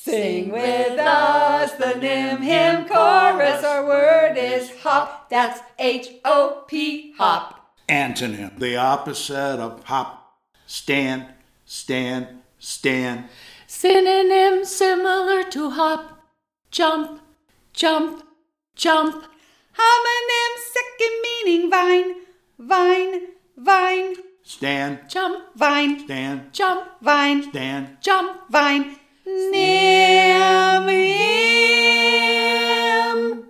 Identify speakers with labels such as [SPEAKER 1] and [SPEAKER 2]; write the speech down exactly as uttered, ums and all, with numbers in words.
[SPEAKER 1] Sing with us the Nim Him chorus. Our word is hop. That's H O P, hop.
[SPEAKER 2] Antonym. The opposite of hop. Stand, stand, stand.
[SPEAKER 3] Synonym similar to hop. Jump, jump, jump.
[SPEAKER 1] Homonym second meaning vine, vine, vine.
[SPEAKER 2] Stand,
[SPEAKER 3] Jump,
[SPEAKER 1] Vine,
[SPEAKER 2] stand,
[SPEAKER 3] jump,
[SPEAKER 1] vine,
[SPEAKER 2] stand.
[SPEAKER 3] jump.
[SPEAKER 1] vine. Nim